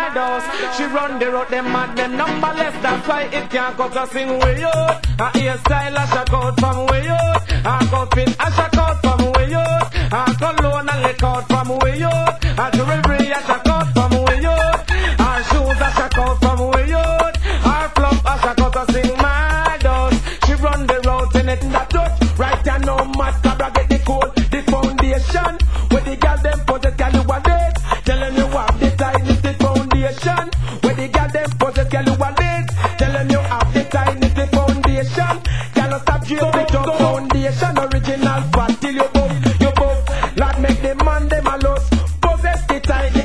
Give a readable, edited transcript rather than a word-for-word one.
mad house. She run the road, them mad, them numberless. That's why it can't cut a sing way out. Her hairstyle a shock out from way out. Her coffin a shock out from way out. Her cologne a lick out from way out. Her jewelry a shock out from way out. Her shoes a shock out from way out. Her flop a shock out a sing mad house. She run the road in it in that touch. Right now no mad cabra get the code, the foundation. Where the girl them possess, girl you a date. Tell them you have the tiniest foundation. Where the girl them possess, girl you a date. Tell them you have the tiniest